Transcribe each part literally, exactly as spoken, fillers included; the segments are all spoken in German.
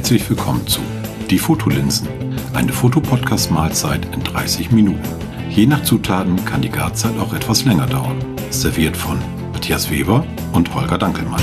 Herzlich willkommen zu Die Fotolinsen, eine Fotopodcast-Mahlzeit in dreißig Minuten. Je nach Zutaten kann die Garzeit auch etwas länger dauern. Serviert von Matthias Weber und Holger Dankelmann.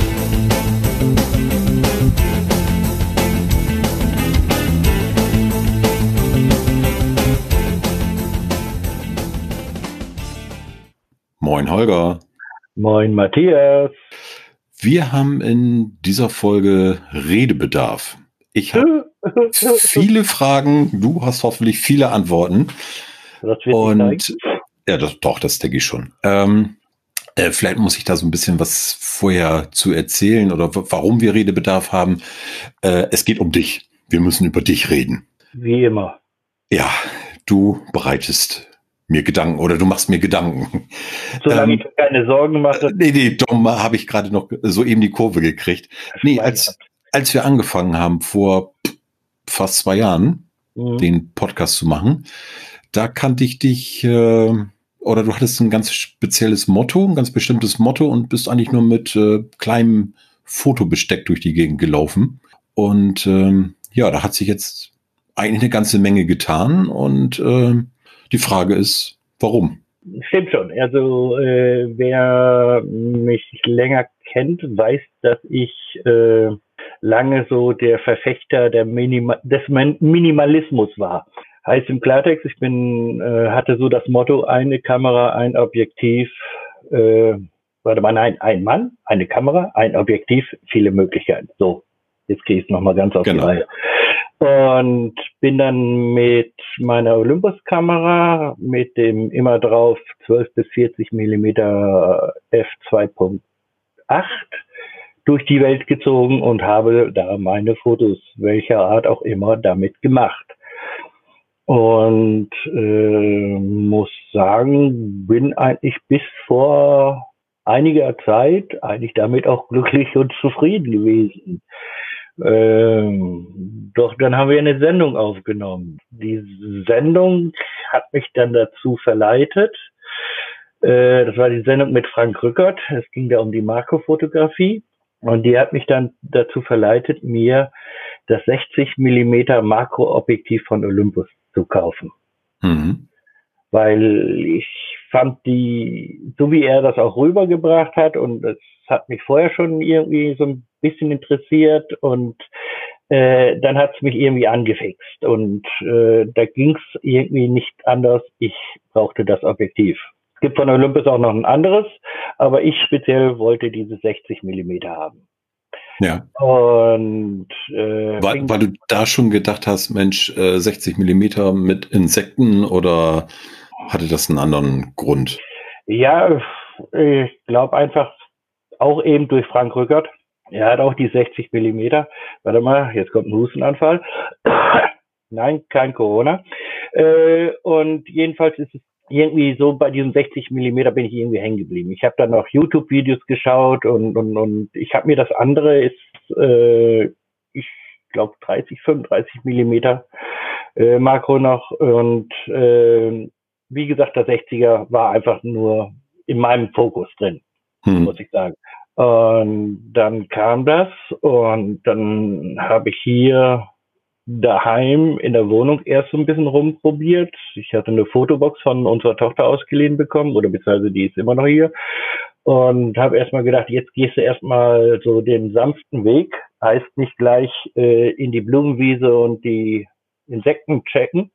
Moin Holger. Moin Matthias. Wir haben in dieser Folge Redebedarf. Ich habe viele Fragen, du hast hoffentlich viele Antworten. Das wird Und ja, das, doch, das denke ich schon. Ähm, äh, vielleicht muss ich da so ein bisschen was vorher zu erzählen oder w- warum wir Redebedarf haben. Äh, es geht um dich. Wir müssen über dich reden. Wie immer. Ja, du bereitest mir Gedanken oder du machst mir Gedanken. Solange Ähm, ich mir keine Sorgen mache. Nee, nee, dumm, habe ich gerade noch soeben die Kurve gekriegt. Nee, als, als wir angefangen haben, vor fast zwei Jahren, Mhm. den Podcast zu machen, da kannte ich dich, äh, oder du hattest ein ganz spezielles Motto, ein ganz bestimmtes Motto und bist eigentlich nur mit äh, kleinem Fotobesteck durch die Gegend gelaufen. Und ähm, ja, da hat sich jetzt eigentlich eine ganze Menge getan und äh, die Frage ist, warum? Stimmt schon. Also äh, wer mich länger kennt, weiß, dass ich äh, lange so der Verfechter der Minima des Min- Minimalismus war. Heißt im Klartext, ich bin äh, hatte so das Motto: eine Kamera, ein Objektiv. Äh, warte mal, nein, ein Mann, eine Kamera, ein Objektiv, viele Möglichkeiten. So, jetzt gehe ich es nochmal ganz auf Genau. die Reihe. Und bin dann mit meiner Olympus-Kamera mit dem immer drauf zwölf bis vierzig Millimeter f zwei Punkt acht durch die Welt gezogen und habe da meine Fotos, welcher Art auch immer, damit gemacht. Und äh, muss sagen, bin eigentlich bis vor einiger Zeit eigentlich damit auch glücklich und zufrieden gewesen. Ähm, doch dann haben wir eine Sendung aufgenommen. Die Sendung hat mich dann dazu verleitet. Äh, das war die Sendung mit Frank Rückert. Es ging da um die Makrofotografie. Und die hat mich dann dazu verleitet, mir das sechzig Millimeter Makroobjektiv von Olympus zu kaufen. Mhm. Weil ich fand die, so wie er das auch rübergebracht hat, und es hat mich vorher schon irgendwie so ein bisschen interessiert, und äh, dann hat es mich irgendwie angefixt und äh, da ging es irgendwie nicht anders. Ich brauchte das Objektiv. Es gibt von Olympus auch noch ein anderes, aber ich speziell wollte dieses sechzig Millimeter haben. Ja. Und äh, Weil, weil du da schon gedacht hast, Mensch, äh, sechzig Millimeter mit Insekten, oder hatte das einen anderen Grund? ja, ich glaube einfach auch eben durch Frank Rückert. Er hat auch die sechzig Millimeter. Warte mal, jetzt kommt ein Hustenanfall. Nein, kein Corona. Äh, und jedenfalls ist es irgendwie so, bei diesem sechzig Millimeter bin ich irgendwie hängen geblieben. Ich habe dann noch YouTube-Videos geschaut und, und, und ich habe mir das andere, ist, äh, ich glaube, dreißig, fünfunddreißig Millimeter äh, Makro noch. Und äh, wie gesagt, der sechziger war einfach nur in meinem Fokus drin, Hm. muss ich sagen. Und dann kam das und dann habe ich hier daheim in der Wohnung erst so ein bisschen rumprobiert. Ich hatte eine Fotobox von unserer Tochter ausgeliehen bekommen, oder beziehungsweise die ist immer noch hier. Und habe erstmal gedacht, jetzt gehst du erstmal so den sanften Weg. Heißt nicht gleich äh, in die Blumenwiese und die Insekten checken,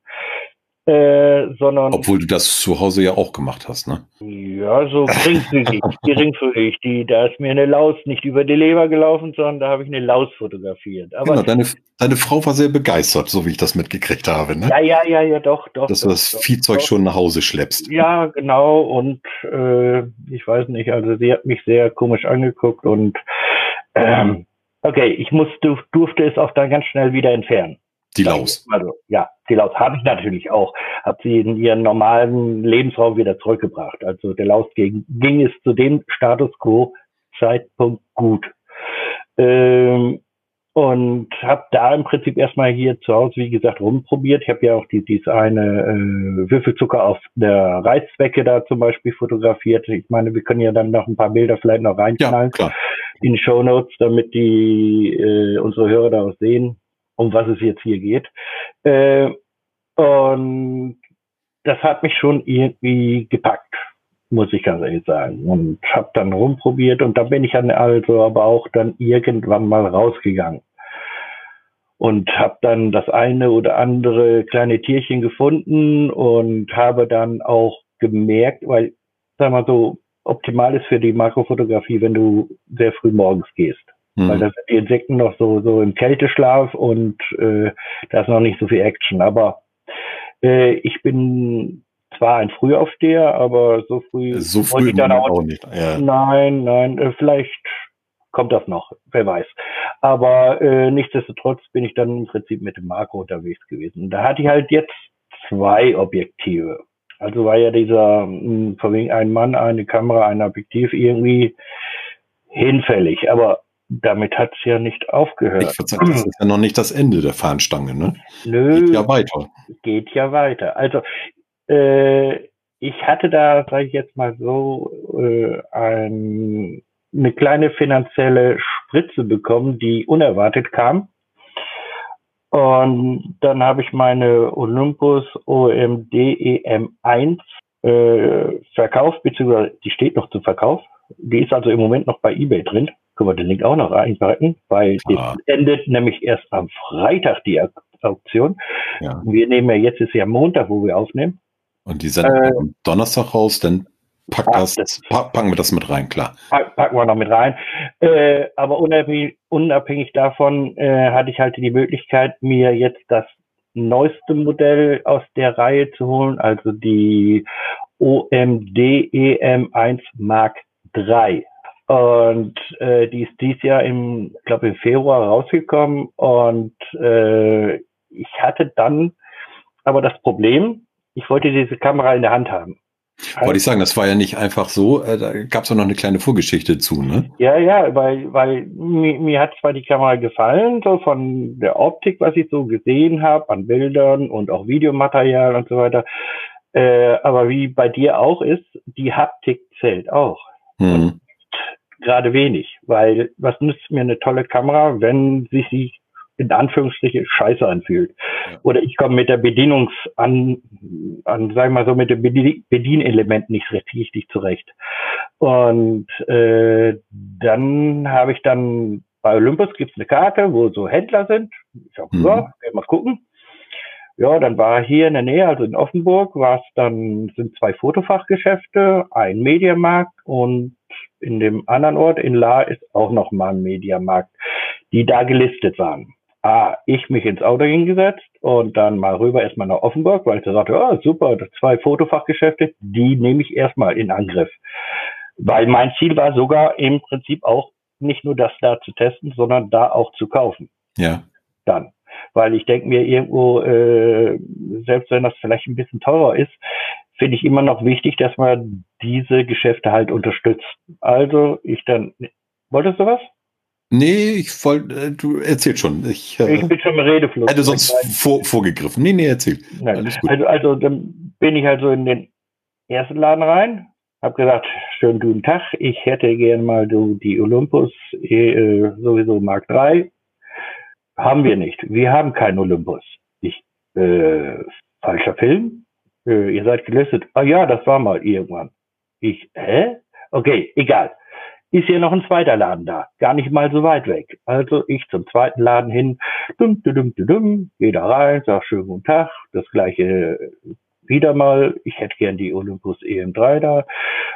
äh, sondern... Obwohl du das zu Hause ja auch gemacht hast, ne? Ja, so geringfügig, geringfügig. Die, da ist mir eine Laus nicht über die Leber gelaufen, sondern da habe ich eine Laus fotografiert. Aber Genau, deine, deine Frau war sehr begeistert, so wie ich das mitgekriegt habe, ne? ja, ja, ja, ja, doch, doch. Dass doch, du das doch, Viehzeug doch. schon nach Hause schleppst. Ja, genau. Und äh, ich weiß nicht, also sie hat mich sehr komisch angeguckt und ähm, okay, ich musste, durfte es auch dann ganz schnell wieder entfernen. Die Laus. Also ja, die Laus habe ich natürlich auch. Habe sie in ihren normalen Lebensraum wieder zurückgebracht. Also der Laus ging, ging es zu dem Status quo Zeitpunkt gut. Ähm, und habe da im Prinzip erstmal hier zu Hause, wie gesagt, rumprobiert. Ich habe ja auch die, dieses eine äh, Würfelzucker auf der Reißzwecke da zum Beispiel fotografiert. Ich meine, wir können ja dann noch ein paar Bilder vielleicht noch reinknallen ja, klar. in die Shownotes, damit die äh, unsere Hörer da auch sehen, um was es jetzt hier geht. Äh, und das hat mich schon irgendwie gepackt, muss ich ganz ehrlich sagen. Und habe dann rumprobiert und da bin ich dann also aber auch dann irgendwann mal rausgegangen. Und habe dann das eine oder andere kleine Tierchen gefunden und habe dann auch gemerkt, weil, sag mal so, optimal ist für die Makrofotografie, wenn du sehr früh morgens gehst. Mhm. Weil da sind die Insekten noch so, so im Kälteschlaf und äh, da ist noch nicht so viel Action. Aber äh, ich bin zwar ein Frühaufsteher, aber so früh... So früh dann auch, auch nicht. Ja. Nein, nein, äh, vielleicht kommt das noch, wer weiß. Aber äh, nichtsdestotrotz bin ich dann im Prinzip mit dem Makro unterwegs gewesen. Da hatte ich halt jetzt zwei Objektive. Also war ja dieser, mh, von wegen ein Mann, eine Kamera, ein Objektiv irgendwie hinfällig. Aber damit hat es ja nicht aufgehört. Ich verzeihe, das ist ja noch nicht das Ende der Fahnenstange, ne? Nö. Geht ja weiter. Geht ja weiter. Also, äh, ich hatte da, sage ich jetzt mal so, äh, ein, eine kleine finanzielle Spritze bekommen, die unerwartet kam. Und dann habe ich meine Olympus O M D E M eins äh, verkauft, beziehungsweise die steht noch zum Verkauf. Die ist also im Moment noch bei eBay drin. Können wir den Link auch noch einpacken, weil ah. die endet nämlich erst am Freitag die Auktion. Ja. Wir nehmen ja jetzt, ist ja Montag, wo wir aufnehmen. Und die Sendung äh, am Donnerstag raus, dann pack das, das, packen wir das mit rein, klar. Packen wir noch mit rein. Äh, aber unabhängig, unabhängig davon äh, hatte ich halt die Möglichkeit, mir jetzt das neueste Modell aus der Reihe zu holen, also die O M D E M eins Mark drei. Und äh, die ist dieses Jahr im, glaube im Februar rausgekommen und äh, ich hatte dann aber das Problem, ich wollte diese Kamera in der Hand haben. Also, wollte ich sagen, das war ja nicht einfach so, äh, da gab es auch noch eine kleine Vorgeschichte zu, ne? Ja, ja, weil, weil mir, mir hat zwar die Kamera gefallen, so von der Optik, was ich so gesehen habe, an Bildern und auch Videomaterial und so weiter, äh, aber wie bei dir auch ist, die Haptik zählt auch. Hm. Gerade wenig, weil was nützt mir eine tolle Kamera, wenn sie sich in Anführungsstrichen scheiße anfühlt. Ja. Oder ich komme mit der Bedienungs an, an sagen wir mal so, mit dem Bedienelement nicht richtig zurecht. Und äh, dann habe ich dann bei Olympus gibt es eine Karte, wo so Händler sind. Ich habe gesagt, mhm. mal gucken. Ja, dann war hier in der Nähe, also in Offenburg, war es dann, sind zwei Fotofachgeschäfte, ein Mediamarkt und in dem anderen Ort, in Lahr, ist auch noch mal ein Mediamarkt, die da gelistet waren. Ah, ich mich ins Auto hingesetzt und dann mal rüber erstmal nach Offenburg, weil ich da sagte, oh, super, zwei Fotofachgeschäfte, die nehme ich erstmal in Angriff. Weil mein Ziel war sogar im Prinzip auch nicht nur das da zu testen, sondern da auch zu kaufen. Ja. Dann. Weil ich denke mir irgendwo, äh, selbst wenn das vielleicht ein bisschen teurer ist, finde ich immer noch wichtig, dass man diese Geschäfte halt unterstützt. Also ich dann, wolltest du was? Nee, ich wollte, du erzähl schon. Ich, äh, ich bin schon im Redefluss. Hätte sonst vor, vorgegriffen. Nee, nee, erzähl. Alles gut. Also, also dann bin ich halt so in den ersten Laden rein, habe gesagt, schönen guten Tag, ich hätte gerne mal so die Olympus äh, sowieso Mark drei. Haben wir nicht. Wir haben keinen Olympus. Ich, äh, falscher Film? Äh, ihr seid gelistet. Ah ja, das war mal irgendwann. Ich, hä? Okay, egal. Ist hier noch ein zweiter Laden da. Gar nicht mal so weit weg. Also ich zum zweiten Laden hin. Dum, dum, dum, dum, geh da rein, sag schönen guten Tag. Das gleiche wieder mal. Ich hätte gern die Olympus E M drei da.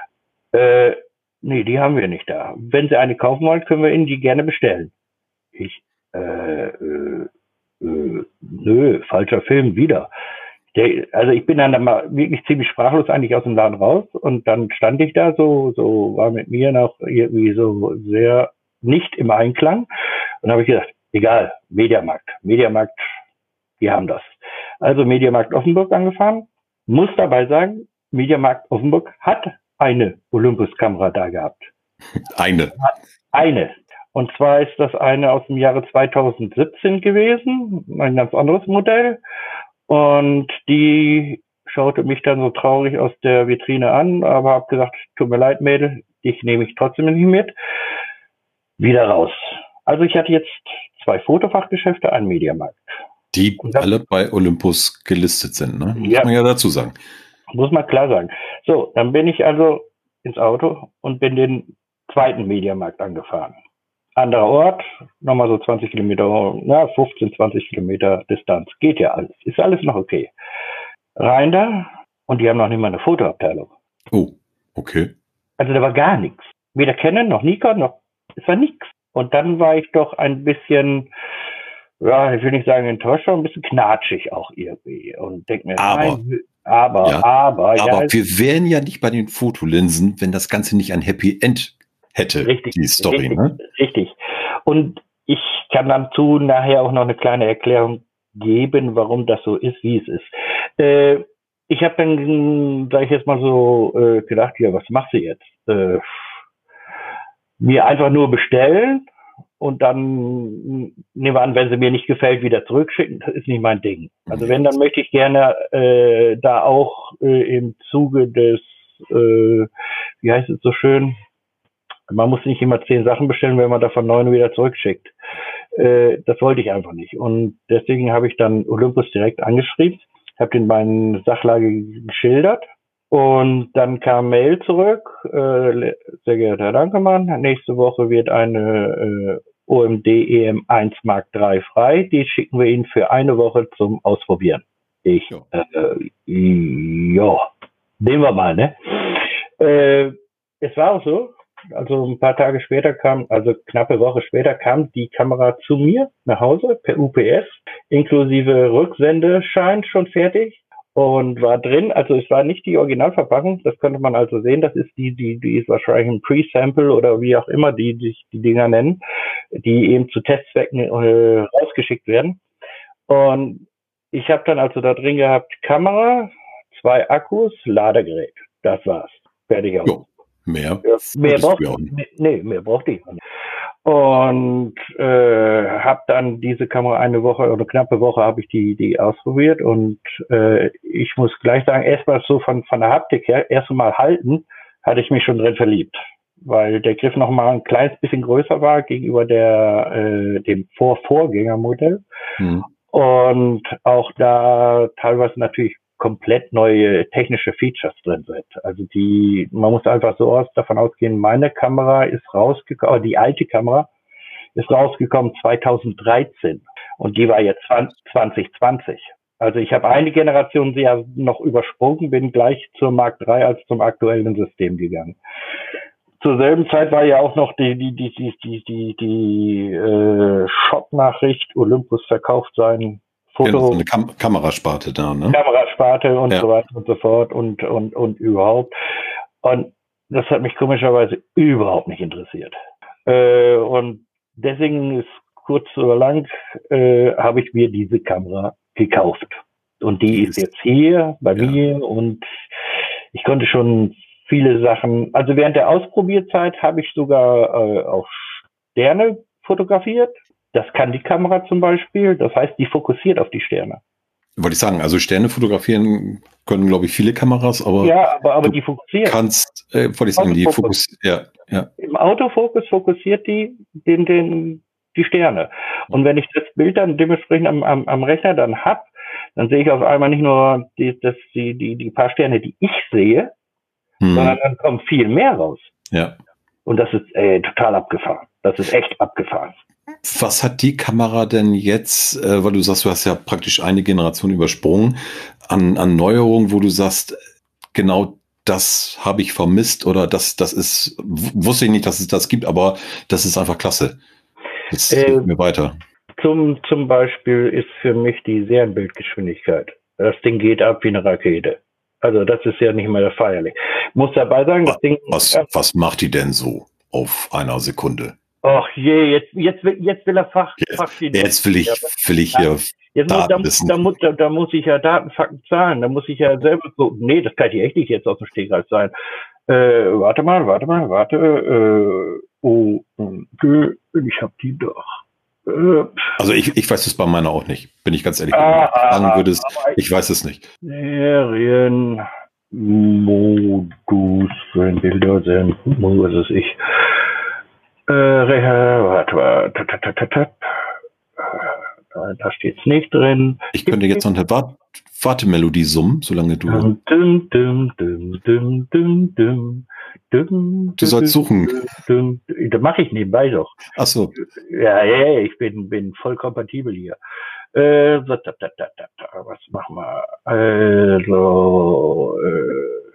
Äh, nee, die haben wir nicht da. Wenn Sie eine kaufen wollen, können wir Ihnen die gerne bestellen. Ich, Äh, äh, äh, nö, falscher Film, wieder. Der, also ich bin dann mal wirklich ziemlich sprachlos eigentlich aus dem Laden raus und dann stand ich da so, so war mit mir noch irgendwie so sehr nicht im Einklang und habe ich gedacht, egal, Mediamarkt, Mediamarkt, wir haben das. Also Mediamarkt Offenburg angefahren, muss dabei sagen, Mediamarkt Offenburg hat eine Olympus-Kamera da gehabt. Eine. Eine. Und zwar ist das eine aus dem Jahre zweitausendsiebzehn gewesen, ein ganz anderes Modell. Und die schaute mich dann so traurig aus der Vitrine an, aber habe gesagt, tut mir leid, Mädel, dich nehme ich trotzdem nicht mit. Wieder raus. Also ich hatte jetzt zwei Fotofachgeschäfte, einen Mediamarkt. Die alle bei Olympus gelistet sind, ne? Muss ja, man ja dazu sagen. Muss man klar sagen. So, dann bin ich also ins Auto und bin den zweiten Mediamarkt angefahren. Anderer Ort, nochmal so zwanzig Kilometer, na, fünfzehn, zwanzig Kilometer Distanz. Geht ja alles. Ist alles noch okay. Rein da und die haben noch nicht mal eine Fotoabteilung. Oh, okay. Also da war gar nichts. Weder Canon noch Nikon noch, es war nichts. Und dann war ich doch ein bisschen, ja, ich will nicht sagen enttäuscht, aber ein bisschen knatschig auch irgendwie. Und denk mir, aber, nein, aber, ja, aber, ja. Aber wir wären ja nicht bei den Fotolinsen, wenn das Ganze nicht ein Happy End hätte, richtig, die Story, richtig, ne? Richtig. Und ich kann dazu nachher auch noch eine kleine Erklärung geben, warum das so ist, wie es ist. Äh, ich habe dann, sag ich jetzt mal so, äh, gedacht, ja, was machst du jetzt? Äh, mir einfach nur bestellen und dann nehmen wir an, wenn sie mir nicht gefällt, wieder zurückschicken. Das ist nicht mein Ding. Also wenn, dann möchte ich gerne äh, da auch äh, im Zuge des, äh, wie heißt es so schön, man muss nicht immer zehn Sachen bestellen, wenn man davon neun wieder zurückschickt. Äh, das wollte ich einfach nicht. Und deswegen habe ich dann Olympus direkt angeschrieben, habe den meine Sachlage geschildert. Und dann kam Mail zurück, äh, sehr geehrter Herr Dankemann, nächste Woche wird eine äh, O M D E M eins Mark drei frei, die schicken wir Ihnen für eine Woche zum Ausprobieren. Ich, ja, äh, ja nehmen wir mal, ne? Äh, es war auch so, also ein paar Tage später kam, also knappe Woche später kam die Kamera zu mir nach Hause per U P S, inklusive Rücksendeschein schon fertig. Und war drin, also es war nicht die Originalverpackung, das könnte man also sehen, das ist die, die, die ist wahrscheinlich ein Pre-Sample oder wie auch immer die sich die, die Dinger nennen, die eben zu Testzwecken äh, rausgeschickt werden. Und ich habe dann also da drin gehabt, Kamera, zwei Akkus, Ladegerät, das war's, fertig aus. Jo, mehr, ja, mehr braucht ich, nee, mehr brauchte ich nicht. Und äh, habe dann diese Kamera eine Woche oder eine knappe Woche habe ich die die ausprobiert und äh, ich muss gleich sagen, erstmal so von von der Haptik her, erst mal halten, hatte ich mich schon drin verliebt, weil der Griff noch mal ein kleines bisschen größer war gegenüber der äh, dem Vor-Vorgängermodell mhm. Und auch da teilweise natürlich komplett neue technische Features drin sind. Also die, man muss einfach so aus, davon ausgehen, meine Kamera ist rausgekommen, die alte Kamera ist rausgekommen zweitausenddreizehn und die war jetzt zwanzig zwanzig. Also ich habe eine Generation sehr noch übersprungen, bin gleich zur Mark drei als zum aktuellen System gegangen. Zur selben Zeit war ja auch noch die die die die die die, die äh, Schocknachricht, Olympus verkauft sein Foto, genau, so eine Kam Kamerasparte da, ne? Kamerasparte und ja. so weiter und so fort und, und, und überhaupt. Und das hat mich komischerweise überhaupt nicht interessiert. Äh, und deswegen ist kurz oder lang, äh, habe ich mir diese Kamera gekauft. Und die, die ist jetzt hier bei ja. mir und ich konnte schon viele Sachen, also während der Ausprobierzeit habe ich sogar äh, auch Sterne fotografiert. Das kann die Kamera zum Beispiel. Das heißt, die fokussiert auf die Sterne. Wollte ich sagen, also Sterne fotografieren können, glaube ich, viele Kameras, aber ja, aber, aber die fokussiert. Kannst, äh, wollte ich sagen, die fokussiert. Ja, ja. Im Autofokus fokussiert die den, den, die Sterne. Und wenn ich das Bild dann dementsprechend am, am, am Rechner dann hab, dann sehe ich auf einmal nicht nur die, das, die, die, die paar Sterne, die ich sehe, hm. sondern dann kommt viel mehr raus. Ja. Und das ist äh, total abgefahren. Das ist echt abgefahren. Was hat die Kamera denn jetzt, äh, weil du sagst, du hast ja praktisch eine Generation übersprungen, an, an Neuerungen, wo du sagst, genau das habe ich vermisst oder das, das ist, wusste ich nicht, dass es das gibt, aber das ist einfach klasse. Das äh, hilft mir weiter. Zum, zum Beispiel ist für mich die Serienbildgeschwindigkeit. Das Ding geht ab wie eine Rakete. Also das ist ja nicht mehr der feierlich. Muss dabei sagen, das was, Ding... Was, äh, was macht die denn so auf einer Sekunde? Ach je, jetzt, jetzt, will, jetzt will er Fach, jetzt, Fakten. Jetzt will ich, will ich hier jetzt Daten muss, wissen. Da, da, muss, da, da muss ich ja Daten, Fakten, Zahlen. Da muss ich ja selber gucken. Nee, das kann ich echt nicht jetzt aus dem Stegreif sein. Äh, warte mal, warte mal, warte. Oh, okay, ich habe die doch. Äh, Also ich, ich weiß es bei meiner auch nicht, bin ich ganz ehrlich. Ah, Wenn du sagen ah, würdest, aber ich weiß es nicht. Serienmodus, wenn Bilder sind, wo ist es ich? Äh, warte, warte, tat, tat, tat, tat. Da, da steht es nicht drin. Ich könnte jetzt noch eine Wart Wartemelodie summen, solange du... Dum, dum, dum, dum, dum, dum, dum, dum, Du sollst suchen. dum, dum. Das mache ich nebenbei doch. Ach so. Ja, ja, ich bin, bin voll kompatibel hier. Äh, da, da, da, da, da, was machen wir? Also, äh,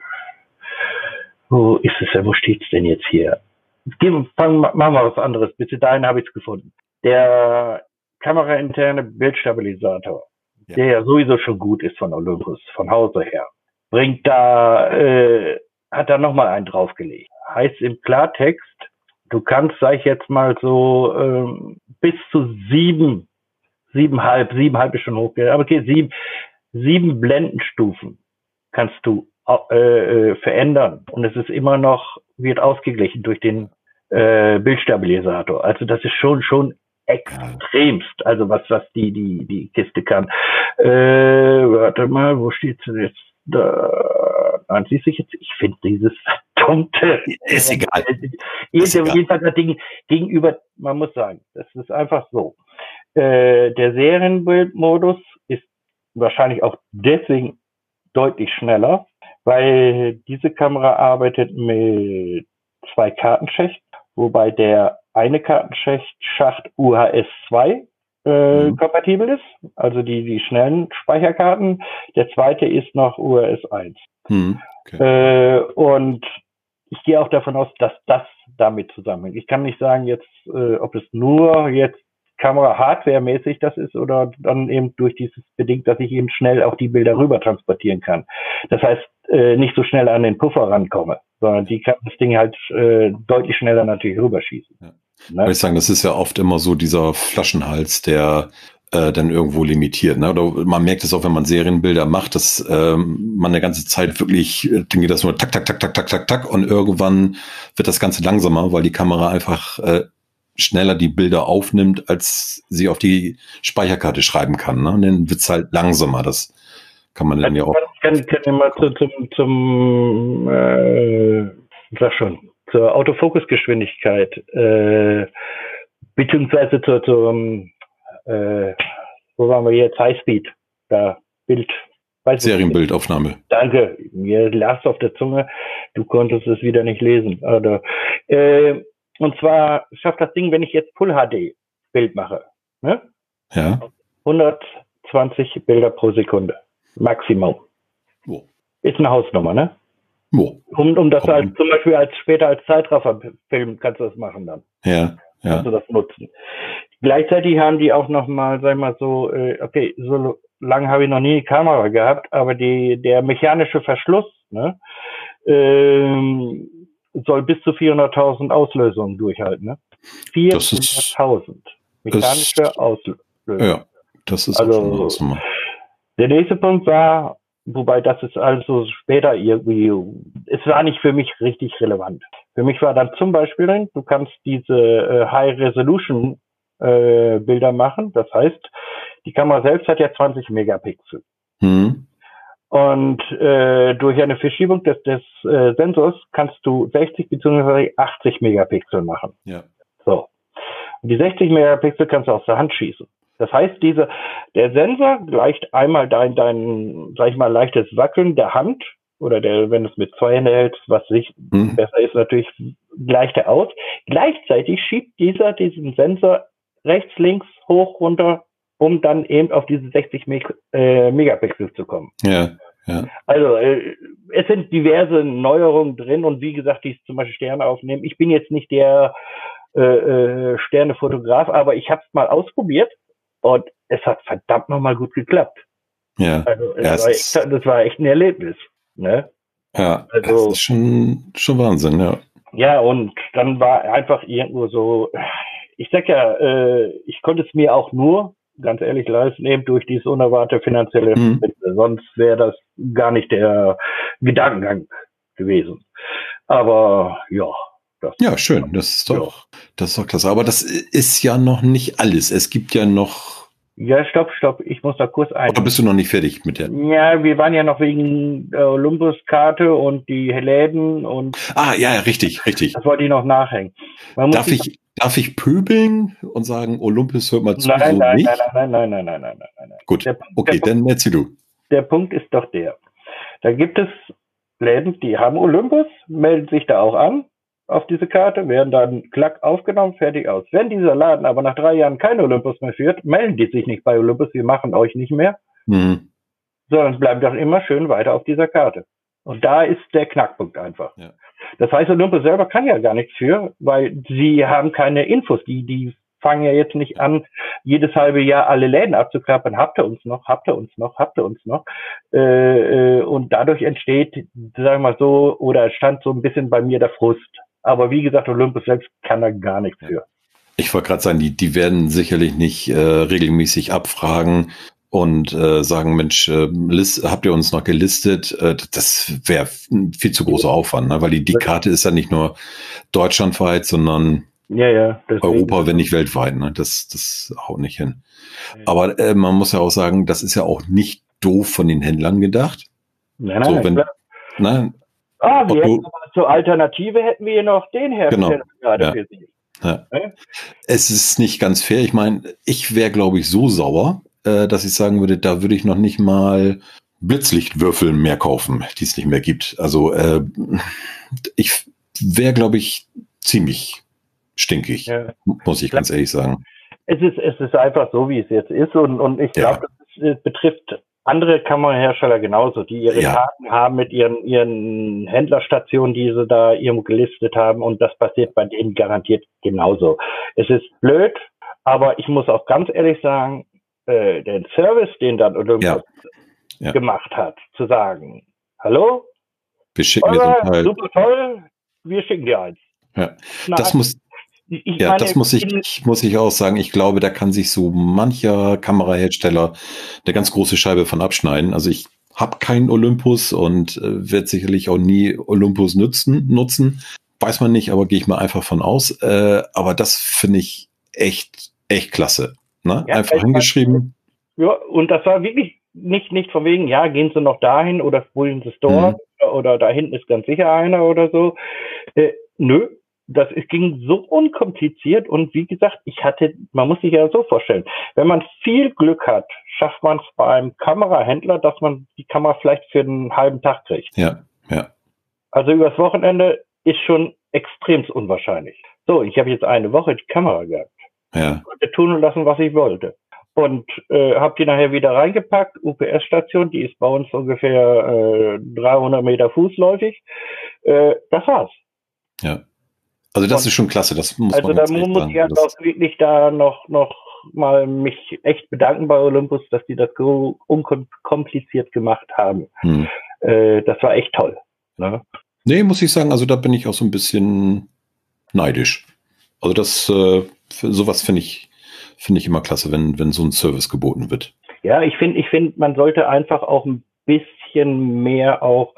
wo ist es denn? Wo steht's denn jetzt hier? Gehen, fangen, machen wir was anderes. Bis dahin habe ich es gefunden. Der kamerainterne Bildstabilisator, ja. Der ja sowieso schon gut ist von Olympus, von Hause her, bringt da, äh, hat da nochmal einen draufgelegt. Heißt im Klartext, du kannst, sag ich jetzt mal so, ähm, bis zu sieben, siebenhalb, siebenhalb ist schon hoch, aber okay, sieben, sieben Blendenstufen kannst du äh, verändern und es ist immer noch, wird ausgeglichen durch den äh, Bildstabilisator. Also das ist schon, schon extremst, also was, was die, die, die Kiste kann. Äh, warte mal, wo steht's denn jetzt? Da, nein, siehst du jetzt, ich finde dieses verdammte, ist egal. Jedenfalls das Ding gegenüber, man muss sagen, das ist einfach so. Äh, der Serienbildmodus ist wahrscheinlich auch deswegen deutlich schneller, weil diese Kamera arbeitet mit zwei Kartenschächten, wobei der eine Kartenschacht U H S zwei äh, mhm. kompatibel ist, also die, die schnellen Speicherkarten. Der zweite ist noch U H S eins. Mhm. Okay. Äh, und ich gehe auch davon aus, dass das damit zusammenhängt. Ich kann nicht sagen jetzt, äh, ob es nur jetzt Kamera-Hardware-mäßig das ist oder dann eben durch dieses bedingt, dass ich eben schnell auch die Bilder rüber transportieren kann. Das heißt, äh, nicht so schnell an den Puffer rankomme, sondern die kann das Ding halt äh, deutlich schneller natürlich rüberschießen. Ja. Ne? Würde ich sagen, das ist ja oft immer so dieser Flaschenhals, der äh, dann irgendwo limitiert. Ne? Oder man merkt es auch, wenn man Serienbilder macht, dass ähm, man eine ganze Zeit wirklich, dann geht das nur tak, tak, tak, tak, tak, tak, tak und irgendwann wird das Ganze langsamer, weil die Kamera einfach äh, schneller die Bilder aufnimmt, als sie auf die Speicherkarte schreiben kann. Ne? Und dann wird's halt langsamer. Das kann man dann ja auch. Ich kann, kann ja mal zu, zum, zum äh, sag schon, zur Autofokusgeschwindigkeit, äh, beziehungsweise zur, zum, äh, wo waren wir jetzt? Highspeed, da Bild. Serienbildaufnahme. Danke, mir lag auf der Zunge, du konntest es wieder nicht lesen. Oder, äh, und zwar schafft das Ding, wenn ich jetzt Full H D Bild mache, ne? Ja. hundertzwanzig Bilder pro Sekunde. Maximum. Wo? Ist eine Hausnummer, ne? Wo? Um, um das als, zum Beispiel als später als Zeitrafferfilm kannst du das machen dann. Ja, ja. Kannst du das nutzen. Gleichzeitig haben die auch nochmal, sag ich mal so, äh, okay, so lange habe ich noch nie eine Kamera gehabt, aber die, der mechanische Verschluss, ne, ähm, soll bis zu vierhunderttausend Auslösungen durchhalten, ne? vierhunderttausend mechanische ist, Auslösungen. Ja, das ist also, auch der nächste Punkt war, wobei das ist also später irgendwie, es war nicht für mich richtig relevant. Für mich war dann zum Beispiel drin, du kannst diese äh, High-Resolution äh, Bilder machen, das heißt, die Kamera selbst hat ja zwanzig Megapixel. Hm. Und äh, durch eine Verschiebung des, des äh, Sensors kannst du sechzig bzw. achtzig Megapixel machen. Ja. So. Und die sechzig Megapixel kannst du aus der Hand schießen. Das heißt, diese, der Sensor gleicht einmal dein, dein, sag ich mal, leichtes Wackeln der Hand oder der, wenn du es mit zwei Händen hältst, was sich hm. besser ist, natürlich gleicht er aus. Gleichzeitig schiebt dieser diesen Sensor rechts, links, hoch, runter, um dann eben auf diese sechzig Meg äh, Megapixel zu kommen. Ja, ja. Also äh, es sind diverse Neuerungen drin und wie gesagt, die zum Beispiel Sterne aufnehmen. Ich bin jetzt nicht der äh, äh, Sternefotograf, aber ich habe es mal ausprobiert und es hat verdammt nochmal gut geklappt. Ja, also es ja, war echt, das war echt ein Erlebnis. Ne? Ja, also, das ist schon, schon Wahnsinn, ja. Ja, und dann war einfach irgendwo so, ich sag ja, äh, ich konnte es mir auch nur, ganz ehrlich, leisten, eben durch dieses unerwartete finanzielle mhm. Mittel. Sonst wäre das gar nicht der Gedankengang gewesen. Aber ja, Das, Ja, schön. Das ist doch, ja. das ist doch klasse. Aber das ist ja noch nicht alles. Es gibt ja noch. Ja, stopp, stopp. Ich muss da kurz ein. Oder bist du noch nicht fertig mit der? Ja, wir waren ja noch wegen äh, Olympus-Karte und die Läden und. Ah, ja, ja, richtig, richtig. Das wollte ich noch nachhängen. Man darf muss ich, darf ich pöbeln und sagen, Olympus hört mal zu? Nein, so nein, nicht? nein, nein, nein, nein, nein, nein, nein, nein, nein. Gut, der, okay, der, dann erzähl du. Der Punkt ist doch der. Da gibt es Läden, die haben Olympus, melden sich da auch an auf diese Karte, werden dann klack aufgenommen, fertig aus. Wenn dieser Laden aber nach drei Jahren kein Olympus mehr führt, melden die sich nicht bei Olympus, wir machen euch nicht mehr, mhm. sondern bleiben doch immer schön weiter auf dieser Karte. Und da ist der Knackpunkt einfach. Ja. Das heißt, Olympus selber kann ja gar nichts für, weil sie haben keine Infos, die, die fangen ja jetzt nicht an, jedes halbe Jahr alle Läden abzuklappern. Habt ihr uns noch? Habt ihr uns noch? Habt ihr uns noch? Äh, und dadurch entsteht, sagen wir mal so, oder stand so ein bisschen bei mir der Frust. Aber wie gesagt, Olympus selbst kann da gar nichts für. Ich wollte gerade sagen, die, die werden sicherlich nicht äh, regelmäßig abfragen und äh, sagen, Mensch, äh, list, habt ihr uns noch gelistet? Äh, das wäre ein viel zu großer Aufwand, ne? Weil die, die Karte ist ja nicht nur deutschlandweit, sondern ja, ja, Europa, wenn nicht weltweit. Ne? Das, das haut nicht hin. Ja. Aber äh, man muss ja auch sagen, das ist ja auch nicht doof von den Händlern gedacht. Nein, nein, so, wenn, klar. Ne, ah, wir hätten aber zur Alternative hätten wir noch den Hersteller genau, gerade ja. für Sie. Ja. Ja? Es ist nicht ganz fair. Ich meine, ich wäre, glaube ich, so sauer, äh, dass ich sagen würde, da würde ich noch nicht mal Blitzlichtwürfel mehr kaufen, die es nicht mehr gibt. Also äh, ich wäre, glaube ich, ziemlich stinkig, ja. muss ich ganz ehrlich sagen. Es ist, es ist einfach so, wie es jetzt ist. Und, und ich glaube, ja. das, das betrifft andere Kamerahersteller genauso, die ihre ja. Karten haben mit ihren, ihren Händlerstationen, die sie da irgendwo gelistet haben. Und das passiert bei denen garantiert genauso. Es ist blöd, aber ich muss auch ganz ehrlich sagen, äh, den Service, den dann Olympus ja. ja. gemacht hat, zu sagen, hallo, wir schicken dir so ein Teil. Super toll, wir schicken dir eins. Ja, Na, das muss, ich ja, meine, das muss ich, muss ich auch sagen. Ich glaube, da kann sich so mancher Kamerahersteller eine ganz große Scheibe von abschneiden. Also ich habe keinen Olympus und äh, werde sicherlich auch nie Olympus nutzen, nutzen. Weiß man nicht, aber gehe ich mal einfach von aus. Äh, aber das finde ich echt, echt klasse. Ne? Ja, einfach hingeschrieben. Ja, und das war wirklich nicht, nicht von wegen, ja, gehen Sie noch dahin oder holen Sie es dort mhm. oder da hinten ist ganz sicher einer oder so. Äh, nö. Das ging so unkompliziert und wie gesagt, ich hatte, man muss sich ja so vorstellen, wenn man viel Glück hat, schafft man es beim Kamerahändler, dass man die Kamera vielleicht für einen halben Tag kriegt. Ja, ja. Also übers Wochenende ist schon extrem unwahrscheinlich. So, ich habe jetzt eine Woche die Kamera gehabt. Ja. Ich konnte tun und lassen, was ich wollte. Und äh, habe die nachher wieder reingepackt, U P S-Station, die ist bei uns ungefähr äh, dreihundert Meter fußläufig. Äh, das war's. Ja. Also das und, ist schon klasse, das muss also man da muss sagen. Ich halt auch wirklich da noch noch mal mich echt bedanken bei Olympus, dass die das so unkompliziert gemacht haben. Hm. Äh, das war echt toll. Ne? Nee, muss ich sagen, also da bin ich auch so ein bisschen neidisch. Also das, äh, sowas finde ich, finde ich immer klasse, wenn, wenn so ein Service geboten wird. Ja, ich finde, ich finde, man sollte einfach auch ein bisschen mehr auch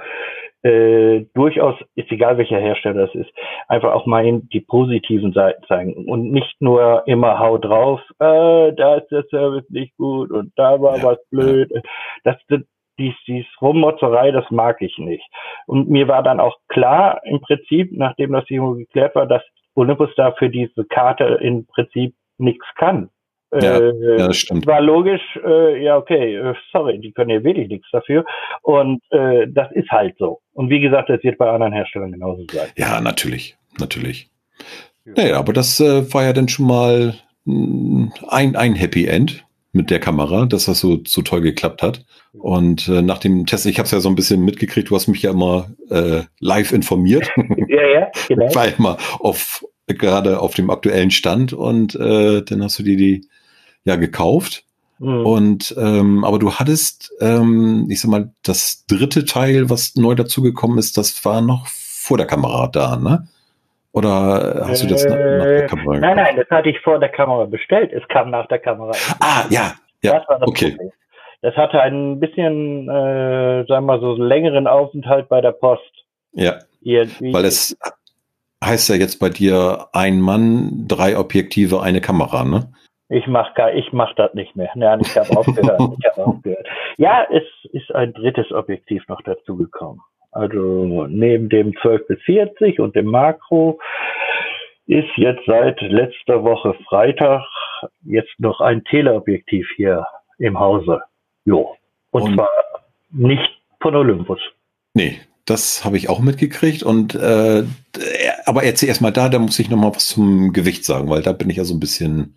Äh, durchaus, ist egal welcher Hersteller das ist, einfach auch mal in die positiven Seiten zeigen und nicht nur immer hau drauf, äh, da ist der Service nicht gut und da war ja, was blöd. Ja. Das, das dies, dies Rummotzerei, das mag ich nicht. Und mir war dann auch klar im Prinzip, nachdem das irgendwo geklärt war, dass Olympus da für diese Karte im Prinzip nichts kann. Ja, äh, ja, das stimmt. War logisch, äh, ja, okay, äh, sorry, die können ja wirklich nichts dafür. Und äh, das ist halt so. Und wie gesagt, das wird bei anderen Herstellern genauso sein. Ja, natürlich, natürlich. Ja. Naja, aber das äh, war ja dann schon mal mh, ein, ein Happy End mit der Kamera, dass das so, so toll geklappt hat. Und äh, nach dem Test, ich habe es ja so ein bisschen mitgekriegt, du hast mich ja immer äh, live informiert. Ja, ja, genau. Ich war ja immer auf, gerade auf dem aktuellen Stand und äh, dann hast du dir die ja gekauft. Mhm. Und ähm, aber du hattest, ähm, ich sag mal, das dritte Teil, was neu dazugekommen ist, das war noch vor der Kamera da, ne? Oder hast du das äh, nach, nach der Kamera gekauft? Nein, nein, das hatte ich vor der Kamera bestellt. Es kam nach der Kamera. Ah, ja, ja, das war das okay. Problem. Das hatte ein bisschen, äh, sagen wir mal so, einen längeren Aufenthalt bei der Post. Ja, Irgendwie. weil es heißt ja jetzt bei dir ein Mann, drei Objektive, eine Kamera, ne? Ich mach gar, ich mach das nicht mehr. Nein, ich habe aufgehört. Ich habe aufgehört. Ja, es ist ein drittes Objektiv noch dazugekommen. Also neben dem zwölf bis vierzig und dem Makro ist jetzt seit letzter Woche Freitag jetzt noch ein Teleobjektiv hier im Hause. Jo. Und, und zwar nicht von Olympus. Nee, das habe ich auch mitgekriegt. Und äh, aber erzähl erst mal da, da muss ich noch mal was zum Gewicht sagen, weil da bin ich ja so ein bisschen.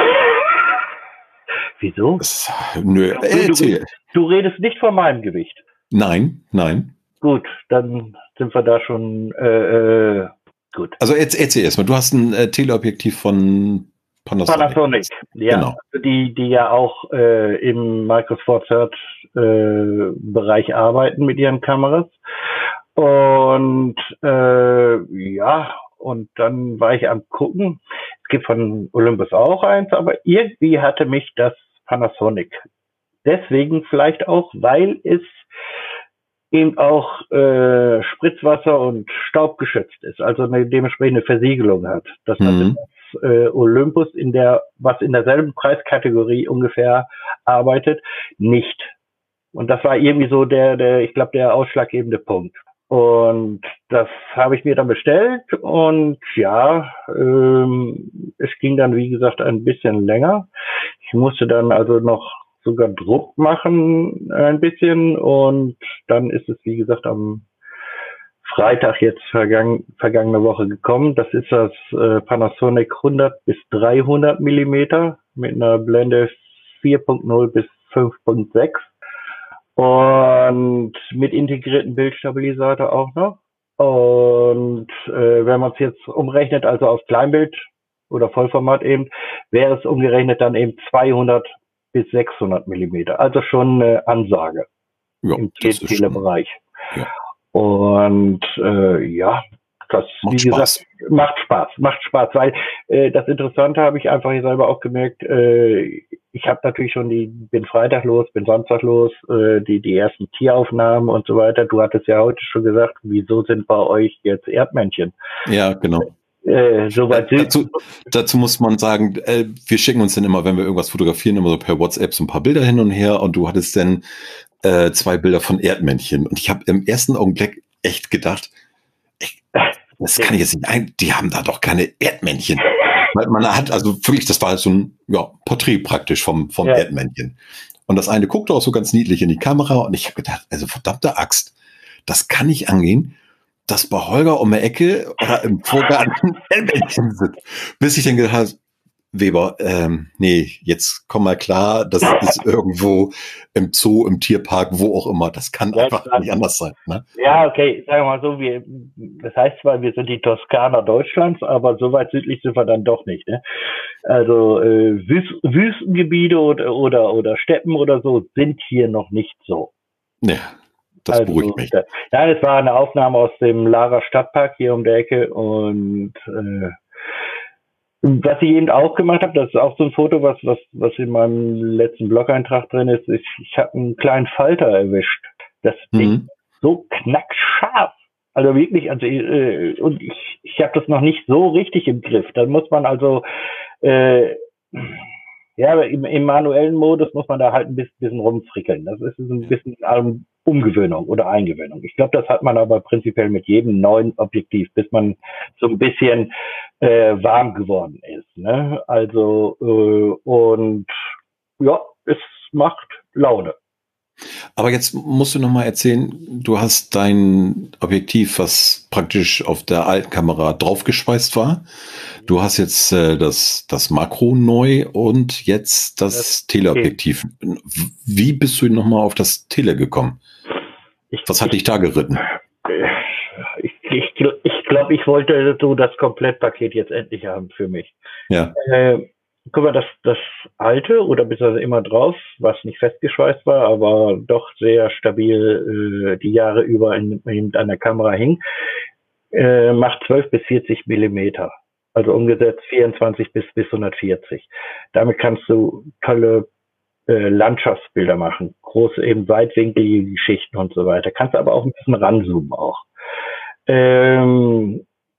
Wieso? Das, nö, du, du, du redest nicht von meinem Gewicht. Nein, nein. Gut, dann sind wir da schon äh, äh, gut. Also erzähl, erzähl erst mal, du hast ein äh, Teleobjektiv von Panasonic. Panasonic, ja, genau. Die, die ja auch äh, im Micro Four Third äh, Bereich arbeiten mit ihren Kameras. Und äh, ja, und dann war ich am gucken. Es gibt von Olympus auch eins, aber irgendwie hatte mich das Panasonic. Deswegen vielleicht auch, weil es eben auch äh, Spritzwasser und Staub geschützt ist, also eine dementsprechende Versiegelung hat. Das mhm. hat das, äh, Olympus in der, was in derselben Preiskategorie ungefähr arbeitet, nicht. Und das war irgendwie so der, der, ich glaube, der ausschlaggebende Punkt. Und das habe ich mir dann bestellt und ja, ähm, es ging dann, wie gesagt, ein bisschen länger. Ich musste dann also noch sogar Druck machen ein bisschen und dann ist es, wie gesagt, am Freitag jetzt vergangen, vergangene Woche gekommen. Das ist das äh, Panasonic hundert bis dreihundert Millimeter mit einer Blende vier Punkt null bis fünf Punkt sechs. Und mit integrierten Bildstabilisator auch noch. Und äh, wenn man es jetzt umrechnet, also auf Kleinbild oder Vollformat eben, wäre es umgerechnet dann eben zweihundert bis sechshundert Millimeter. Also schon eine Ansage ja, im Telebereich. Ja. Und äh, ja, das, macht wie gesagt, Spaß. macht Spaß, macht Spaß, weil äh, das Interessante habe ich einfach hier selber auch gemerkt, äh, ich habe natürlich schon die, bin Freitag los, bin Samstag los, äh, die, die ersten Tieraufnahmen und so weiter. Du hattest ja heute schon gesagt, wieso sind bei euch jetzt Erdmännchen? Ja, genau. Äh, soweit äh, dazu, dazu muss man sagen, äh, wir schicken uns dann immer, wenn wir irgendwas fotografieren, immer so per WhatsApp so ein paar Bilder hin und her und du hattest dann äh, zwei Bilder von Erdmännchen und ich habe im ersten Augenblick echt gedacht, ich, das kann ich jetzt nicht ein, die haben da doch keine Erdmännchen. Man hat also wirklich, das war so ein ja, Porträt praktisch vom, vom ja. Erdmännchen. Und das eine guckte auch so ganz niedlich in die Kamera und ich habe gedacht, also verdammte Axt, das kann nicht angehen, dass bei Holger um die Ecke oder im Vorgarten Erdmännchen sind. Bis ich dann gedacht habe, Weber, ähm, nee, jetzt komm mal klar, das ist irgendwo im Zoo, im Tierpark, wo auch immer. Das kann ja, einfach klar. nicht anders sein. Ne? Ja, okay, sagen wir mal so, wir, das heißt zwar, wir sind die Toskana Deutschlands, aber so weit südlich sind wir dann doch nicht. Ne? Also äh, Wüst, Wüstengebiete oder, oder, oder Steppen oder so sind hier noch nicht so. Ja, das also, beruhigt mich. Ja, es war eine Aufnahme aus dem Lara Stadtpark hier um der Ecke und äh, was ich eben auch gemacht habe, das ist auch so ein Foto, was was was in meinem letzten Blog-Eintrag drin ist. Ich, ich habe einen kleinen Falter erwischt. Das mhm. Ding so knackscharf. Also wirklich, also äh, und ich ich habe das noch nicht so richtig im Griff. Dann muss man also äh, ja im, im manuellen Modus muss man da halt ein bisschen, bisschen rumfrickeln. Das ist ein bisschen ähm, Umgewöhnung oder Eingewöhnung. Ich glaube, das hat man aber prinzipiell mit jedem neuen Objektiv, bis man so ein bisschen äh, warm geworden ist. Ne? Also äh, und ja, es macht Laune. Aber jetzt musst du noch mal erzählen, du hast dein Objektiv, was praktisch auf der alten Kamera draufgeschweißt war. Du hast jetzt äh, das, das Makro neu und jetzt das, das Teleobjektiv. Wie bist du noch mal auf das Tele gekommen? Ich, was hat ich, dich da geritten? Ich, ich, ich glaube, ich wollte so das Komplettpaket jetzt endlich haben für mich. Ja. Äh, guck mal, das, das alte oder beziehungsweise immer drauf, was nicht festgeschweißt war, aber doch sehr stabil äh, die Jahre über in, in an der Kamera hing, äh, macht zwölf bis vierzig Millimeter. Also umgesetzt vierundzwanzig bis bis hundertvierzig. Damit kannst du tolle äh, Landschaftsbilder machen, große eben weitwinklige Geschichten und so weiter. Kannst aber auch ein bisschen ranzoomen auch. Ähm,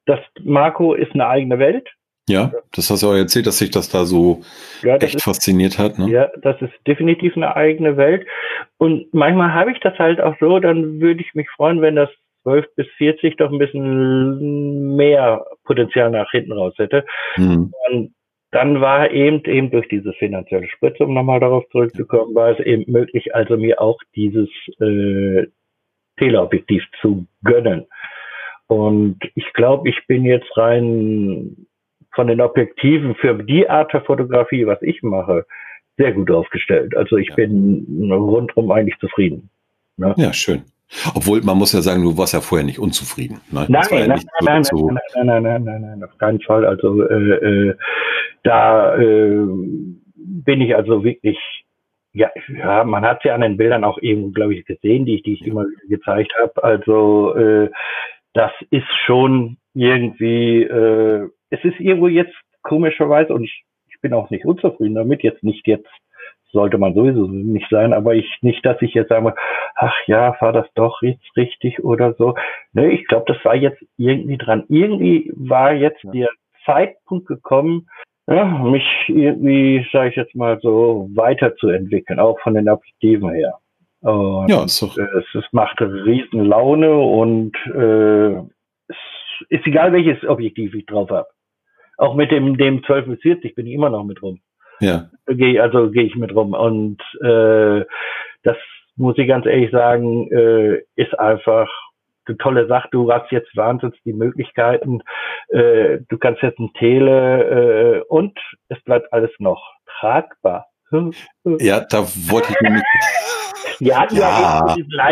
das Makro ist eine eigene Welt. Ja, das hast du auch erzählt, dass sich das da so ja, das echt ist, fasziniert hat. Ne? Ja, das ist definitiv eine eigene Welt. Und manchmal habe ich das halt auch so, dann würde ich mich freuen, wenn das zwölf bis vierzig doch ein bisschen mehr Potenzial nach hinten raus hätte. Mhm. Und dann war eben eben durch diese finanzielle Spritze, um nochmal darauf zurückzukommen, war es eben möglich, also mir auch dieses äh, Teleobjektiv zu gönnen. Und ich glaube, ich bin jetzt rein von den Objektiven für die Art der Fotografie, was ich mache, sehr gut aufgestellt. Also ich ja. bin rundum eigentlich zufrieden. Ne? Ja, schön. Obwohl, man muss ja sagen, du warst ja vorher nicht unzufrieden. Ne? Nein, ja nein, nein, so nein, nein, nein, nein, nein, nein, auf keinen Fall. Also äh, äh, da äh, bin ich also wirklich, ja, ja, man hat ja an den Bildern auch eben, glaube ich, gesehen, die ich, die ich ja. immer wieder gezeigt habe. Also äh, das ist schon irgendwie, äh, es ist irgendwo jetzt komischerweise, und ich, ich bin auch nicht unzufrieden damit, jetzt nicht jetzt, sollte man sowieso nicht sein, aber ich nicht, dass ich jetzt sage, ach ja, war das doch jetzt richtig oder so. Ne, ich glaube, das war jetzt irgendwie dran. Irgendwie war jetzt ja. der Zeitpunkt gekommen, ja, mich irgendwie, sage ich jetzt mal so, weiterzuentwickeln, auch von den Objektiven her. Und ja, ist doch. Es, es macht riesen Laune und äh, es ist egal, welches Objektiv ich drauf habe. Auch mit dem, dem zwölf bis vierzig bin ich immer noch mit rum. Ja. Geh, also gehe ich mit rum. Und äh, das muss ich ganz ehrlich sagen, äh, ist einfach eine tolle Sache. Du hast jetzt wahnsinnig die Möglichkeiten. Äh, du kannst jetzt ein Tele äh, und es bleibt alles noch tragbar. Ja, da wollte ich nämlich... Ja, ja, ja,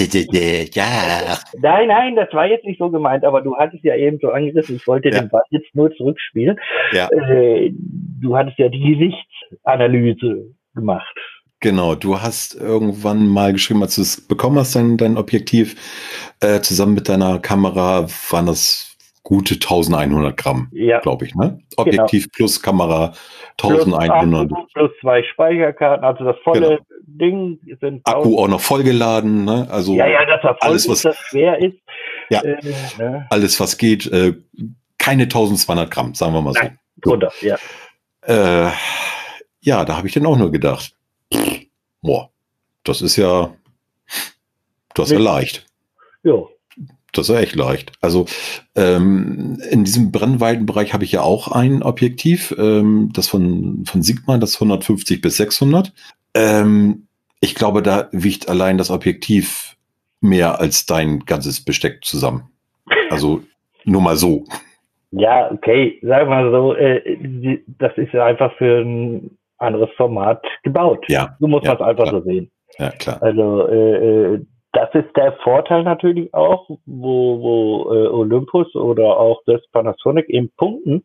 ja. Nein, nein, das war jetzt nicht so gemeint, aber du hattest ja eben so angerissen, ich wollte ja. den Ball jetzt nur zurückspielen. Ja. Äh, du hattest ja die Gesichtsanalyse gemacht. Genau, du hast irgendwann mal geschrieben, als du es bekommen hast, dein, dein Objektiv, äh, zusammen mit deiner Kamera, waren das gute eintausendeinhundert Gramm, ja. glaube ich, ne? Objektiv genau. plus Kamera eintausendeinhundert. Plus, plus zwei Speicherkarten, also das volle genau. Ding. Sind Akku auch noch vollgeladen, ne? Also ja, ja, das war voll, alles, was das schwer ist. Ja, äh, ne? Alles, was geht, äh, keine eintausendzweihundert Gramm, sagen wir mal so. Nein, drunter, ja. Äh, ja, da habe ich dann auch nur gedacht, boah, das ist ja, das ist ja leicht. Ja. Das ist ja echt leicht. Also ähm, in diesem Brennweitenbereich habe ich ja auch ein Objektiv, ähm, das von, von Sigma, das hundertfünfzig bis sechshundert. Ähm, ich glaube, da wiegt allein das Objektiv mehr als dein ganzes Besteck zusammen. Also nur mal so. Ja, okay, sagen wir mal so, äh, das ist ja einfach für ein anderes Format gebaut. Ja. Du musst ja, das einfach klar. so sehen. Ja, klar. Also äh, das ist der Vorteil natürlich auch, wo, wo äh, Olympus oder auch das Panasonic eben punkten.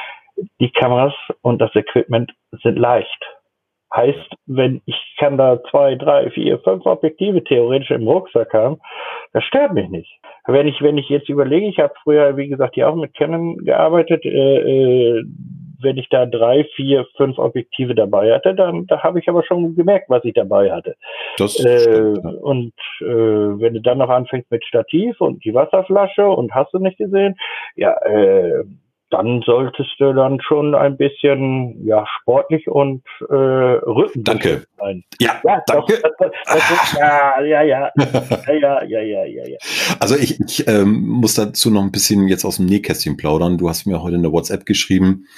Die Kameras und das Equipment sind leicht. Heißt, wenn ich kann da zwei, drei, vier, fünf Objektive theoretisch im Rucksack haben, das stört mich nicht. Wenn ich, wenn ich jetzt überlege, ich habe früher, wie gesagt, ja auch mit Canon gearbeitet, äh, äh, wenn ich da drei, vier, fünf Objektive dabei hatte, dann da habe ich aber schon gemerkt, was ich dabei hatte. Das äh, stimmt, ja. Und äh, wenn du dann noch anfängst mit Stativ und die Wasserflasche und hast du nicht gesehen, ja, äh, dann solltest du dann schon ein bisschen ja sportlich und äh, Rücken danke sein. Ja, ja danke. Doch, das, das, das, ja, ja, ja, ja, ja, ja, ja, ja. Also ich, ich ähm, muss dazu noch ein bisschen jetzt aus dem Nähkästchen plaudern. Du hast mir heute in der WhatsApp geschrieben,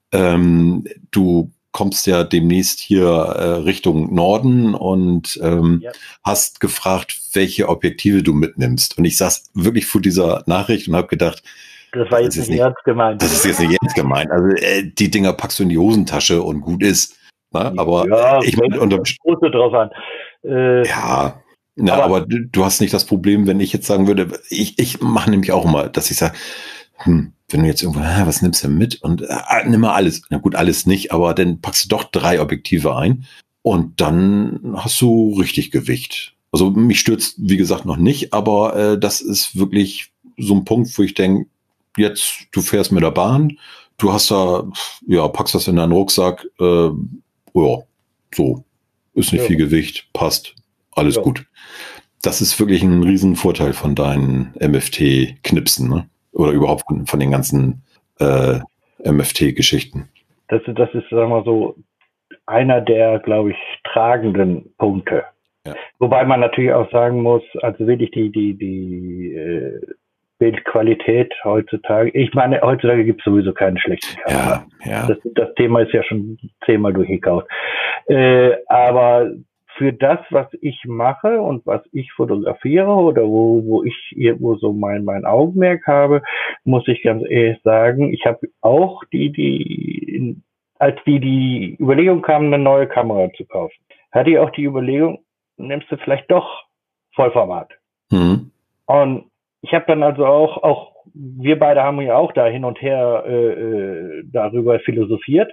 ähm, du kommst ja demnächst hier äh, Richtung Norden und ähm, ja. hast gefragt, welche Objektive du mitnimmst. Und ich saß wirklich vor dieser Nachricht und habe gedacht, das war jetzt das nicht ernst gemeint. Das ist jetzt nicht ernst gemeint. Also äh, die Dinger packst du in die Hosentasche und gut ist. Ne? Aber ja, ich meine, unterm drauf an. Äh, ja, na, aber, aber du, du hast nicht das Problem, wenn ich jetzt sagen würde, ich, ich mache nämlich auch immer, dass ich sage, hm, wenn du jetzt irgendwo, ah, was nimmst du mit? Und äh, nimm mal alles. Na gut, alles nicht, aber dann packst du doch drei Objektive ein und dann hast du richtig Gewicht. Also mich stürzt, wie gesagt, noch nicht, aber äh, das ist wirklich so ein Punkt, wo ich denke, jetzt, du fährst mit der Bahn, du hast da, ja, packst das in deinen Rucksack, äh, ja, so, ist nicht ja. viel Gewicht, passt, alles ja. gut. Das ist wirklich ein Riesenvorteil von deinen M F T-Knipsen, ne? Oder überhaupt von, von den ganzen äh, M F T-Geschichten. Das, das ist, sagen wir so, einer der, glaube ich, tragenden Punkte. Ja. Wobei man natürlich auch sagen muss, also wirklich die, die, die äh, Bildqualität heutzutage, ich meine, heutzutage gibt es sowieso keine schlechten Kameras. Ja, ja. Das, das Thema ist ja schon zehnmal durchgekaut. Äh, aber für das, was ich mache und was ich fotografiere oder wo, wo ich irgendwo so mein, mein Augenmerk habe, muss ich ganz ehrlich sagen, ich habe auch die, die, als die, die Überlegung kam, eine neue Kamera zu kaufen, hatte ich auch die Überlegung, nimmst du vielleicht doch Vollformat. Mhm. Und ich habe dann also auch, auch wir beide haben ja auch da hin und her äh, darüber philosophiert.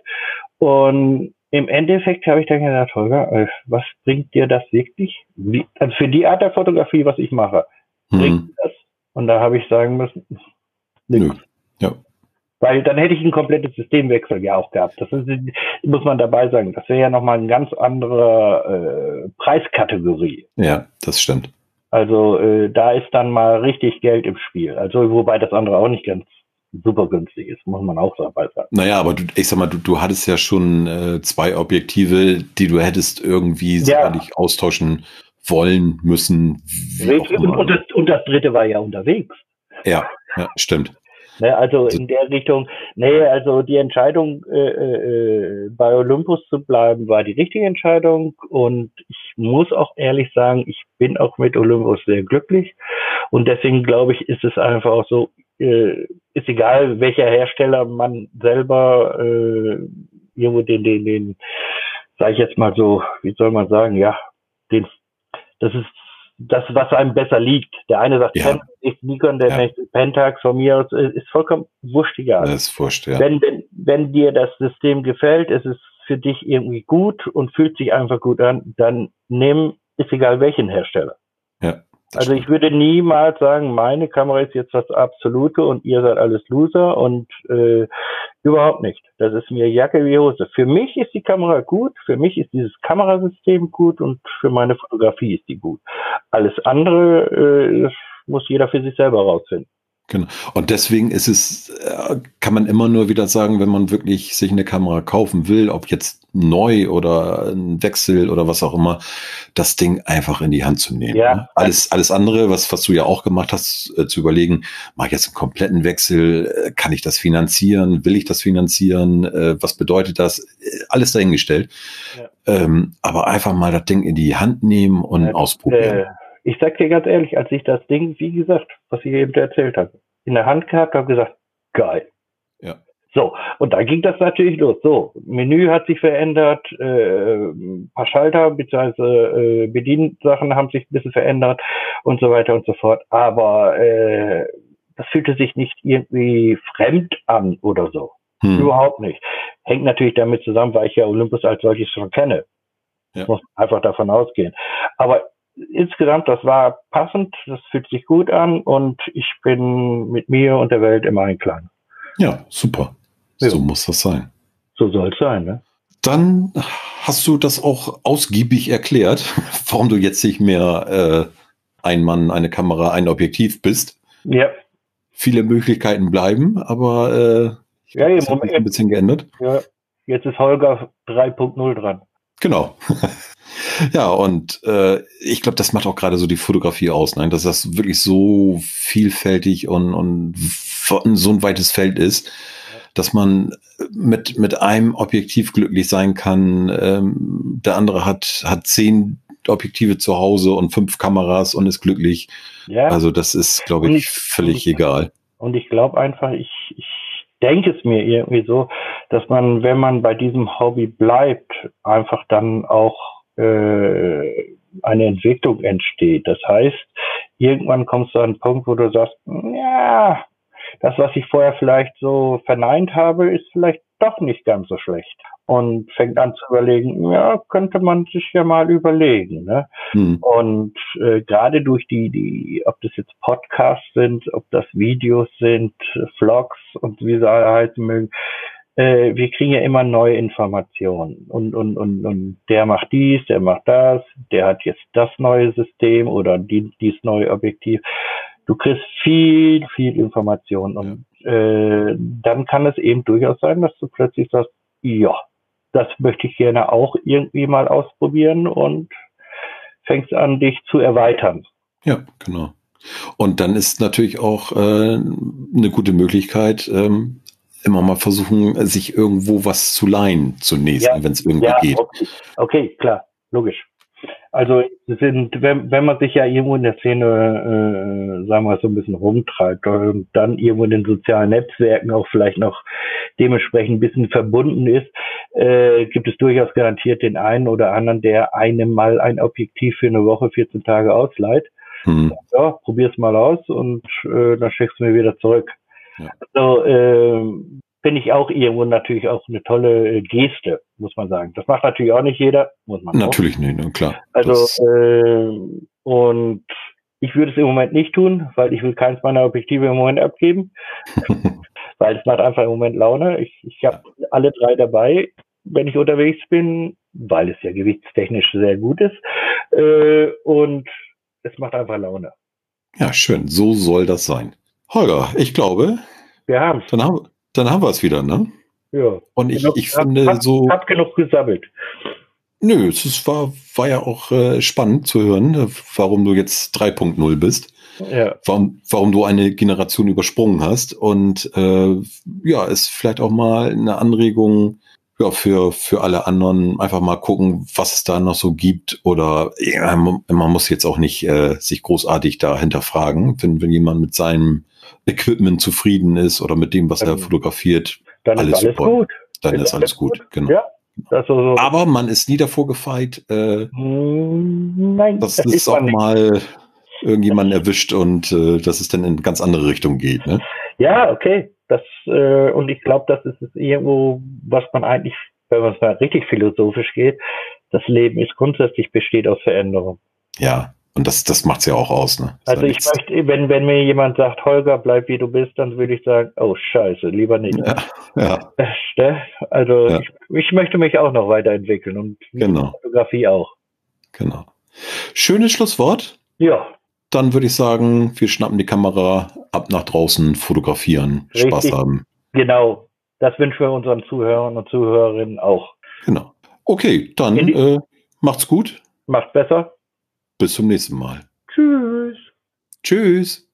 Und im Endeffekt habe ich dann gedacht, Holger, was bringt dir das wirklich? Wie, also für die Art der Fotografie, was ich mache, bringt hm. das? Und da habe ich sagen müssen, nö. Ja. Weil dann hätte ich ein komplettes Systemwechsel ja auch gehabt. Das ist, muss man dabei sagen. Das wäre ja nochmal eine ganz andere äh, Preiskategorie. Ja, das stimmt. Also äh, da ist dann mal richtig Geld im Spiel. Also wobei das andere auch nicht ganz super günstig ist, muss man auch dabei sagen. Naja, aber du, ich sag mal, du, du hattest ja schon äh, zwei Objektive, die du hättest irgendwie ja. sicherlich austauschen wollen müssen. Und, und, das, und das dritte war ja unterwegs. Ja, ja, stimmt. Ne, also in der Richtung, nee, also die Entscheidung, äh, äh, bei Olympus zu bleiben, war die richtige Entscheidung. Und ich muss auch ehrlich sagen, ich bin auch mit Olympus sehr glücklich. Und deswegen glaube ich, ist es einfach auch so, äh, ist egal, welcher Hersteller man selber äh, irgendwo den, den, den, sag ich jetzt mal so, wie soll man sagen, ja, den, das ist das, was einem besser liegt. Der eine sagt, ja. Nikon, der ja. nächste Pentax, von mir aus, ist vollkommen wurscht egal. Das ist wurscht, ja. Wenn, wenn, wenn dir das System gefällt, es ist für dich irgendwie gut und fühlt sich einfach gut an, dann nimm, ist egal welchen Hersteller. Ja. Also stimmt. Ich würde niemals sagen, meine Kamera ist jetzt das Absolute und ihr seid alles Loser und äh, überhaupt nicht. Das ist mir Jacke wie Hose. Für mich ist die Kamera gut, für mich ist dieses Kamerasystem gut und für meine Fotografie ist die gut. Alles andere äh, muss jeder für sich selber rausfinden. Genau. Und deswegen ist es, kann man immer nur wieder sagen, wenn man wirklich sich eine Kamera kaufen will, ob jetzt neu oder ein Wechsel oder was auch immer, das Ding einfach in die Hand zu nehmen. Ja. Alles, alles andere, was, was du ja auch gemacht hast, äh, zu überlegen, mache ich jetzt einen kompletten Wechsel, äh, kann ich das finanzieren, will ich das finanzieren, äh, was bedeutet das? Äh, alles dahingestellt. Ja. Ähm, aber einfach mal das Ding in die Hand nehmen und ja, ausprobieren. Äh Ich sag dir ganz ehrlich, als ich das Ding, wie gesagt, was ich eben erzählt habe, in der Hand gehabt habe, gesagt, geil. Ja. So, und da ging das natürlich los. So, Menü hat sich verändert, äh, ein paar Schalter bzw. Äh, Bediensachen haben sich ein bisschen verändert und so weiter und so fort. Aber äh, das fühlte sich nicht irgendwie fremd an oder so. Hm. Überhaupt nicht. Hängt natürlich damit zusammen, weil ich ja Olympus als solches schon kenne. Ja. Muss einfach davon ausgehen. Aber insgesamt, das war passend, das fühlt sich gut an und ich bin mit mir und der Welt im Einklang. Ja, super. Ja. So muss das sein. So soll es sein, ne? Dann hast du das auch ausgiebig erklärt, warum du jetzt nicht mehr äh, ein Mann, eine Kamera, ein Objektiv bist. Ja. Viele Möglichkeiten bleiben, aber äh, ja, das hat sich ein bisschen geändert. Ja, jetzt ist Holger drei Punkt null dran. Genau. Ja, und äh, ich glaube, das macht auch gerade so die Fotografie aus, ne? Dass das wirklich so vielfältig und, und so ein weites Feld ist, dass man mit mit einem Objektiv glücklich sein kann. Ähm, der andere hat hat zehn Objektive zu Hause und fünf Kameras und ist glücklich. Ja. Also das ist, glaube ich, ich, völlig ich, egal. Und ich glaube einfach, ich, ich denke es mir irgendwie so, dass man, wenn man bei diesem Hobby bleibt, einfach dann auch eine Entwicklung entsteht. Das heißt, irgendwann kommst du an einen Punkt, wo du sagst, ja, das, was ich vorher vielleicht so verneint habe, ist vielleicht doch nicht ganz so schlecht. Und fängt an zu überlegen, ja, könnte man sich ja mal überlegen. Ne? Hm. Und äh, gerade durch die, die, ob das jetzt Podcasts sind, ob das Videos sind, Vlogs und wie sie alle heißen mögen, wir kriegen ja immer neue Informationen und, und, und, und der macht dies, der macht das, der hat jetzt das neue System oder die, dies neue Objektiv. Du kriegst viel, viel Information und ja. äh, dann kann es eben durchaus sein, dass du plötzlich sagst, ja, das möchte ich gerne auch irgendwie mal ausprobieren und fängst an, dich zu erweitern. Ja, genau. Und dann ist natürlich auch äh, eine gute Möglichkeit, ähm, immer mal versuchen, sich irgendwo was zu leihen zunächst, ja, wenn es irgendwie ja, geht. Okay. okay, klar, logisch. Also sind, wenn, wenn man sich ja irgendwo in der Szene, äh, sagen wir so ein bisschen rumtreibt und dann irgendwo in den sozialen Netzwerken auch vielleicht noch dementsprechend ein bisschen verbunden ist, äh, gibt es durchaus garantiert den einen oder anderen, der einem mal ein Objektiv für eine Woche, vierzehn Tage ausleiht. Hm. Ja, probier's mal aus und äh, dann schickst du mir wieder zurück. Ja. Also äh, finde ich auch irgendwo natürlich auch eine tolle äh, Geste, muss man sagen. Das macht natürlich auch nicht jeder, muss man Natürlich auch. nicht, ne, klar. Also äh, und ich würde es im Moment nicht tun, weil ich will keins meiner Objektive im Moment abgeben, weil es macht einfach im Moment Laune. Ich, ich habe ja. alle drei dabei, wenn ich unterwegs bin, weil es ja gewichtstechnisch sehr gut ist äh, und es macht einfach Laune. Ja, schön. So soll das sein. Holger, ich glaube, wir haben es. Dann haben, dann haben wir es wieder, ne? Ja. Und ich, genug, ich finde hab, so. Hab genug gesammelt. Nö, es ist, war, war ja auch äh, spannend zu hören, warum du jetzt drei Punkt null bist. Ja. Warum, warum du eine Generation übersprungen hast. Und äh, ja, ist vielleicht auch mal eine Anregung ja, für, für alle anderen, einfach mal gucken, was es da noch so gibt. Oder ja, man, man muss jetzt auch nicht äh, sich großartig da hinterfragen, wenn, wenn jemand mit seinem Equipment zufrieden ist oder mit dem, was dann, er fotografiert, dann alles, ist alles super. gut. Dann ist, ist alles gut, gut. Genau. Ja, das so. Aber man ist nie davor gefeit, äh, Nein, dass das es auch nicht. mal irgendjemanden erwischt und äh, dass es dann in ganz andere Richtung geht. Ne? Ja, okay. Das äh, und ich glaube, das ist es irgendwo, was man eigentlich, wenn man es mal richtig philosophisch geht, das Leben ist grundsätzlich besteht aus Veränderung. Ja. Und das, das macht's ja auch aus, ne? Also ich möchte, wenn, wenn mir jemand sagt, Holger, bleib wie du bist, dann würde ich sagen, oh Scheiße, lieber nicht. Ja. ja. Also ja. Ich, ich möchte mich auch noch weiterentwickeln und genau. Fotografie auch. Genau. Schönes Schlusswort. Ja. Dann würde ich sagen, wir schnappen die Kamera, ab nach draußen, fotografieren, Richtig. Spaß haben. Genau. Das wünschen wir unseren Zuhörern und Zuhörerinnen auch. Genau. Okay, dann äh, macht's gut. Macht's besser. Bis zum nächsten Mal. Tschüss. Tschüss.